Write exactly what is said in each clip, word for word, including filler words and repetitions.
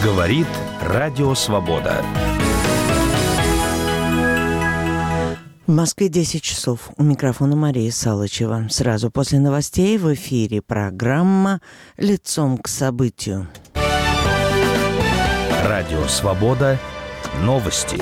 Говорит Радио Свобода. В Москве десять часов. У микрофона Мария Салычева. Сразу после новостей в эфире программа «Лицом к событию». Радио Свобода. Новости.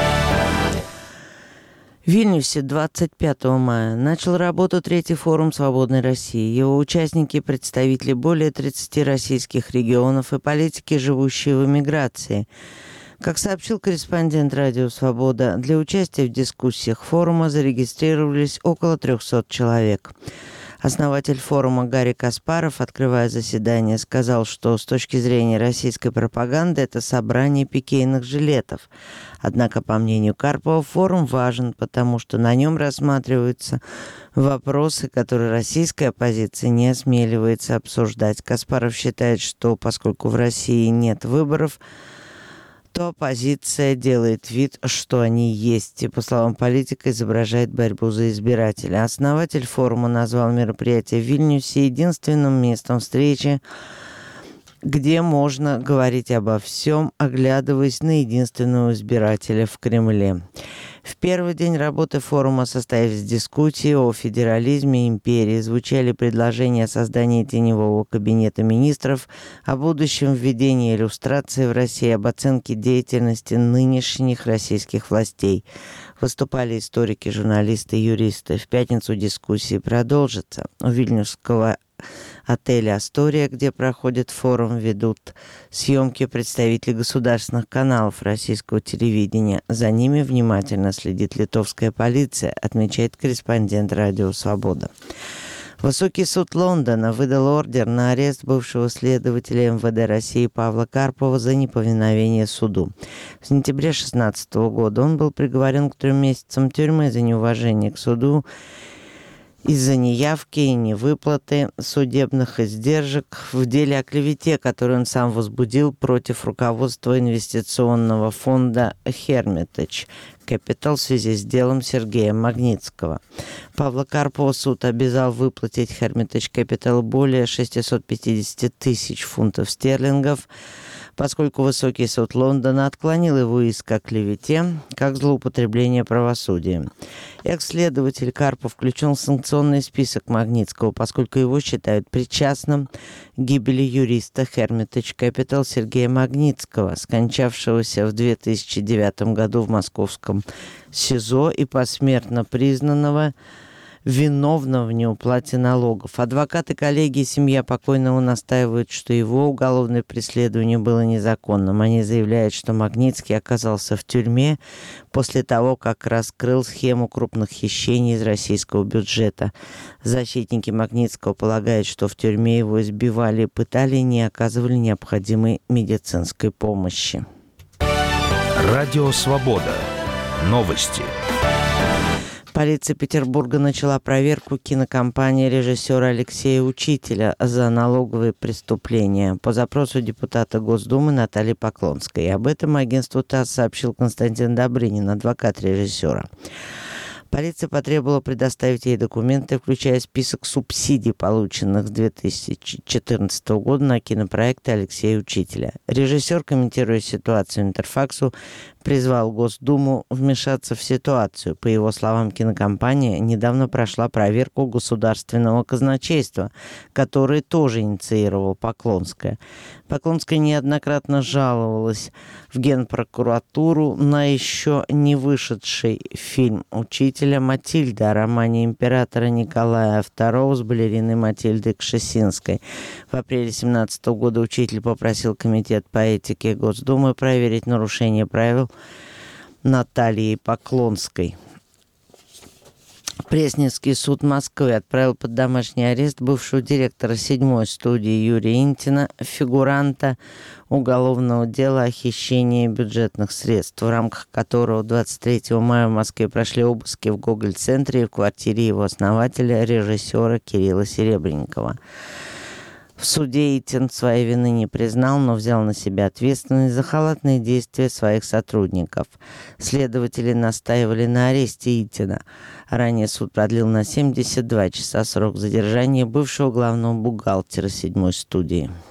В Вильнюсе двадцать пятого мая начал работу третий форум «Свободной России». Его участники – представители более тридцати российских регионов и политики, живущие в эмиграции. Как сообщил корреспондент «Радио Свобода», для участия в дискуссиях форума зарегистрировались около трехсот человек. Основатель форума Гарри Каспаров, открывая заседание, сказал, что с точки зрения российской пропаганды это собрание пикейных жилетов. Однако, по мнению Карпова, форум важен, потому что на нем рассматриваются вопросы, которые российская оппозиция не осмеливается обсуждать. Каспаров считает, что поскольку в России нет выборов, то оппозиция делает вид, что они есть, и, по словам политика, изображает борьбу за избирателя. Основатель форума назвал мероприятие в Вильнюсе единственным местом встречи, где можно говорить обо всем, оглядываясь на единственного избирателя в Кремле. В первый день работы форума состоялись дискуссии о федерализме империи, звучали предложения о создании теневого кабинета министров, о будущем введении иллюстрации в России, об оценке деятельности нынешних российских властей. Выступали историки, журналисты, юристы. В пятницу дискуссии продолжатся. У вильнюсского отеля «Астория», где проходит форум, ведут съемки представителей государственных каналов российского телевидения. За ними внимательно следит литовская полиция, отмечает корреспондент «Радио Свобода». Высокий суд Лондона выдал ордер на арест бывшего следователя эм вэ дэ России Павла Карпова за неповиновение суду. В сентябре две тысячи шестнадцатого года он был приговорен к трем месяцам тюрьмы за неуважение к суду из-за неявки и невыплаты судебных издержек в деле о клевете, который он сам возбудил против руководства инвестиционного фонда Hermitage Capital в связи с делом Сергея Магнитского. Павла Карпова суд обязал выплатить Hermitage Capital более шестьсот пятьдесят тысяч фунтов стерлингов, поскольку Высокий суд Лондона отклонил его иск о клевете как злоупотребление правосудием. Экс-следователь Карпов включен в санкционный список Магнитского, поскольку его считают причастным к гибели юриста Hermitage Capital Сергея Магнитского, скончавшегося в две тысячи девятом году в московском СИЗО и посмертно признанного виновным в неуплате налогов. Адвокаты, коллеги и семья покойного настаивают, что его уголовное преследование было незаконным. Они заявляют, что Магнитский оказался в тюрьме после того, как раскрыл схему крупных хищений из российского бюджета. Защитники Магнитского полагают, что в тюрьме его избивали и пытали, и не оказывали необходимой медицинской помощи. Радио Свобода. Новости. Полиция Петербурга начала проверку кинокомпании режиссера Алексея Учителя за налоговые преступления по запросу депутата Госдумы Натальи Поклонской. И об этом агентству ТАСС сообщил Константин Добрынин, адвокат режиссера. Полиция потребовала предоставить ей документы, включая список субсидий, полученных с две тысячи четырнадцатого года на кинопроекты Алексея Учителя. Режиссер, комментируя ситуацию Интерфаксу, призвал Госдуму вмешаться в ситуацию. По его словам, кинокомпания недавно прошла проверку государственного казначейства, который тоже инициировал Поклонская. Поклонская неоднократно жаловалась в Генпрокуратуру на еще не вышедший фильм Учителя «Матильда» о романе императора Николая второго с балериной Матильдой Кшесинской. В апреле две тысячи семнадцатого года Учитель попросил Комитет по этике Госдумы проверить нарушение правил Натальей Поклонской. Пресненский суд Москвы отправил под домашний арест бывшего директора седьмой студии Юрия Интина, фигуранта уголовного дела о хищении бюджетных средств, в рамках которого двадцать третьего мая в Москве прошли обыски в Гоголь-центре и в квартире его основателя, режиссера Кирилла Серебренникова. В суде Итин своей вины не признал, но взял на себя ответственность за халатные действия своих сотрудников. Следователи настаивали на аресте Итина. Ранее суд продлил на семьдесят два часа срок задержания бывшего главного бухгалтера седьмой студии.